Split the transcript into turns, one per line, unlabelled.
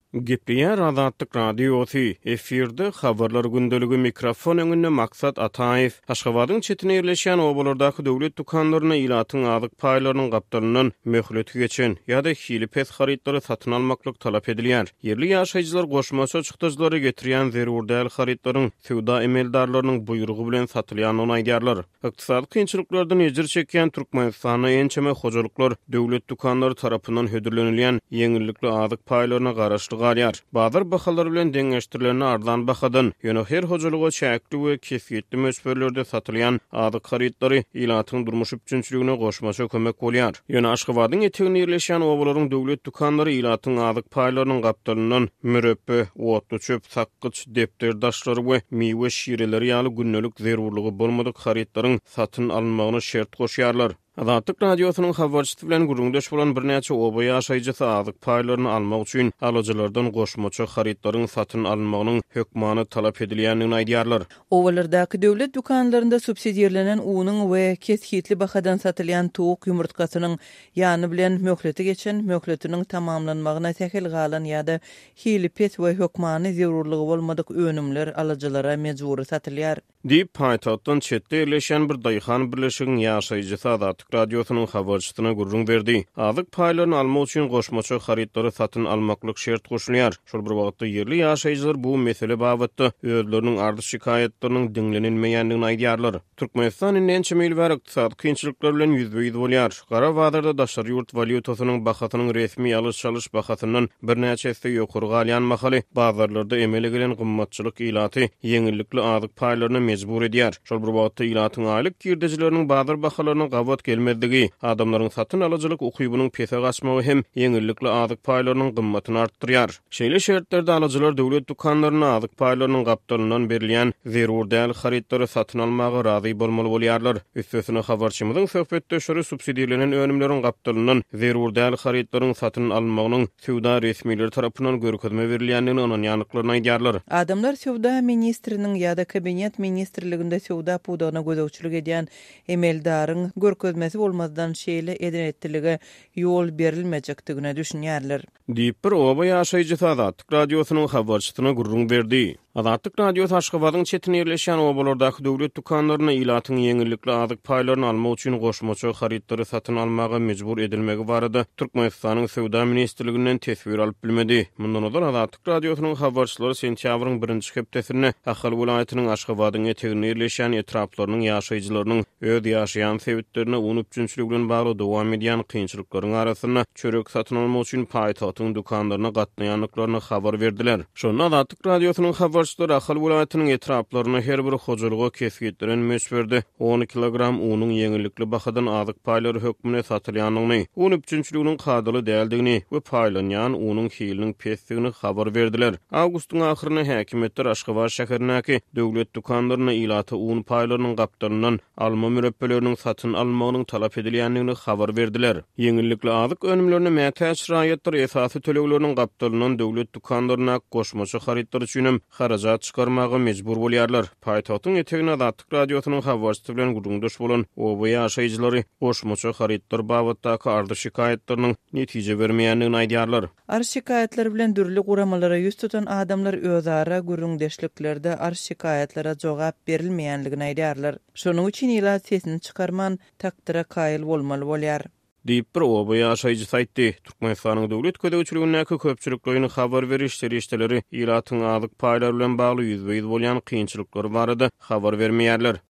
Gepliýär Azatlyk radiosy efirde habarlar gündöligi mikrofon öňünde maksat Ataýew Aşgabatyň çetine ýerleşýän obalardaky döwlet dukanlaryna ilatyň azyk paýlarynyň gapdalynyň möhleti geçen ýa-da hilipet harytlary satyn almaklyk talap edilýär. Yerli ýaşaýjylar goşmaça çykdyjlary getirýän zerur däl harytlaryň sowda emeldarlarynyň buýrugy bilen satylýanyny aýdýarlar. Ykdysady kynçylyklardan ejir çekýän Türkmenistana ençeme hojalyklar döwlet dukanlary tarapyndan hödürlenilýän ýeňillikli azyk paýlaryna garaşly garýar. Bazar bahalary bilen deňeşdirilen ardan bahadan ýöne her hojalyga çäkli we kefiýetli mösberlerde satylýan azyk harytlary ilatyň durmuş üçinçiligine goşmaça kömek bolýar. Ýöne Aşgabatyň etegine ýerleşýän obalaryň döwlet dukanlary ilatyň azyk paýlarynyň gapdalynyň müreppi, otlu çöp, sakkyç, depter daşlary we miwe şireleri ýaly günnelik zerurlygy bolmadyk harytlaryň satyn alınmagyny şert goşýarlar. Azatlyk radiosynyň habarçysy bilen gurulmdaş bolan bir näçe oba ýaşaýjy azyk paýlaryny almak üçin alyjylardan goşmaça harytlaryň satyn alınmagynyň hökmany talap edilýändigini aýdýarlar.
Owalardaky döwlet dukanlarynda subsidiýerlenen unyň we kesgitli bahadan satylýan towuk ýumurtkasynyň ýany bilen möhleti geçen möhletiniň tamamlanmagyna täkel galan ýa-da hilipet we hökmany zerurlygy bolmadyk önümler alyjylara mejburi satylýar.
Diýip paýtagtdan çetde ýerleşen bir daýhan birleşiginiň ýaşaýjysy Azatlyk radiosynyň habarçysyna gurrun berdi. Azyk paýlaryny almak üçin goşmaça harytlary satyn almaklyk şert goşulýar. Şol bir wagtda yerli ýaşaýjylar bu mesele babatda özleriniň ardy şikaýetleriniň diňlenilmeýändigini aýdýarlar. Türkmenistanyň ençeme ýyllar ykdysady kynçylyklar bilen ýüzbeýiz bolýar. Gara bazarda daşary ýurt valyutasynyň bahasynyň resmi alış-çalyş bahasyndan bir näçesi ýokary galýan mahaly bazarlarda emele gelen gymmatçylyk ilaty ýeňillikli azyk paýlaryny mejbur edýär. Şol bir wagtda ilatyň aýlyk girdejileriniň bazar bahalarynyň gawat gelmedigi, adamlaryň satyn alyjylyk ukybynyň pese gaçmagy hem ýeňillikli azyk paýlarynyň gymmatyny artdyrýar. Şeýle şertlerde alyjylar döwlet dukanlaryna azyk paýlarynyň gapdalynyň berilýän zerur däl harytlary satyn almagy razy bolmaly bolýarlar. Üstesine habarçymyzyň söhbetdeşleri subsidiýelenen önümleriň gapdalynyň zerur däl harytlaryň satyn almagynyň sowda resmileri tarapyndan görkezme berilýändigini onuň ýanyklaryna aýdýarlar.
Adamlar sowda ministriniň ýa-da kabinet ministrliginde sowda pudagyna gözegçilik edýän emeldaryň görkezmesi bolmazdan şeýle edenettiligi ýol berilmejekdigine düşünýärler.
Diýip bir oba ýaşaýjy Azatlyk radiosynyň habarçysyna gurrun berdi. Azatlyk radiosy Aşgabatyň çetine ýerleşýän obalardaky döwlet dukanlaryna ilatyň ýeňillikli azyk paýlaryny almak üçin goşmaça harytlary satyn almaga mejbur edilmegi barada Türkmenistanyň sowda ministrliginden tesbir alyp bilmedi. Mundan öňe Azatlyk radiosynyň habarçylary sentýabryň 1-nji hepdesinde Ahal welaýatynyň Aşgabatyň etegine ýerleşýän etraplarynyň ýaşaýjylarynyň öz ýaşaýan sebitlerini unupçunçylyk bilen bagly dowam edýän kynçylyklaryň arasyna çörek satyn almak üçin paýtagyň dukanlaryna gatnaýanlyklaryny habar berdiler. Şonu Azatlyk radiosynyň habarçylary Ahal welaýatynyň etraplaryna her bir hojalyga kesgitdiren mesberdi 10 kilogram unyň ýeňillikli bahadan azyk paýlary hökmüne satylýanyny, unupçunçylygynyň kadaly däldigini we paýlanýan unyň hiliniň pesdigini habar berdiler. Awgustyň ahyryna häkimetler Aşgabat şäherindäki döwlet dukanlaryna ilaty un paýlarynyň gapdalynyň alma müreppeleriniň satyn almagynyň talap edilýändigini habar berdiler. Ýeňillikli azyk önümlerini mätäç raýatlar esasy tölegleriniň gapdalynyň döwlet dukanlaryna goşmaça harytlar üçin harajat çykarmagy mejbur bolýarlar. Paýtagyň etegine Azatlyk radiosynyň habarçysy bilen gurulmdaş bolan oba ýaşaýjylary goşmaça harytlar babatdaky ardy şikaýetleriniň netije bermeýändigini aýdýarlar.
Ardy şikaýetler bilen dürli guramalara ýüz tutan adamlar özara gurulmdaşlyklerde ardy şikaýetlere jogap berilmeýändigini aýdýarlar. Şonuň üçin ilat sesini çykarman takdyra kaýyl bolmaly bolýar.
Diýip bir oba ýaşaýjy saýtdy. Türkmenistanyň döwlet ködegçiligindäki köpçüliklerini habar berişleri ilatyň azyk paýlary bilen bagly ýüzbeýiz bolýan kynçylyklary barada habar bermeýärler.